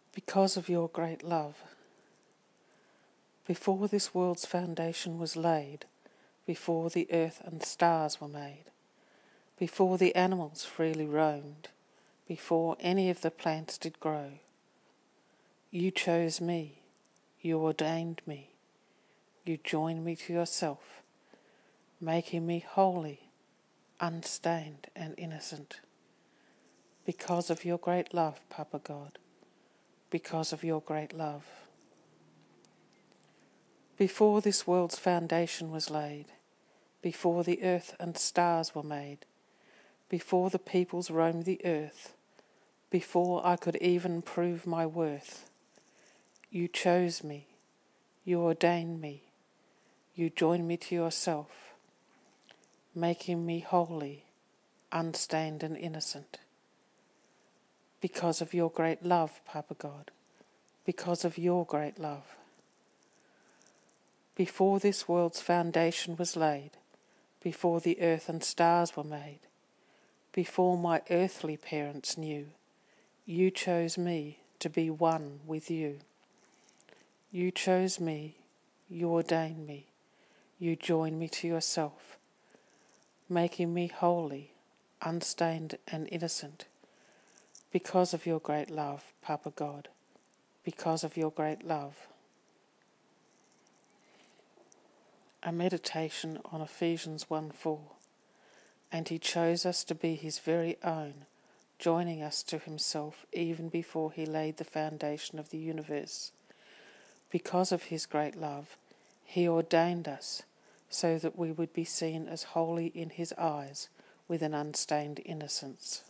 Because of your great love, before this world's foundation was laid, before the earth and stars were made, before the animals freely roamed, before any of the plants did grow, you chose me, you ordained me, you joined me to yourself, making me holy, unstained and innocent. Because of your great love, Papa God, because of your great love. Before this world's foundation was laid, before the earth and stars were made, before the peoples roamed the earth, before I could even prove my worth, you chose me, you ordained me, you joined me to yourself, making me holy, unstained and innocent. Because of your great love, Papa God, because of your great love. Before this world's foundation was laid, before the earth and stars were made, before my earthly parents knew, you chose me to be one with you. You chose me, you ordained me, you joined me to yourself, making me holy, unstained and innocent. Because of your great love, Papa God, because of your great love. A meditation on Ephesians 1:4. And he chose us to be his very own, joining us to himself even before he laid the foundation of the universe. Because of his great love, he ordained us so that we would be seen as holy in his eyes with an unstained innocence.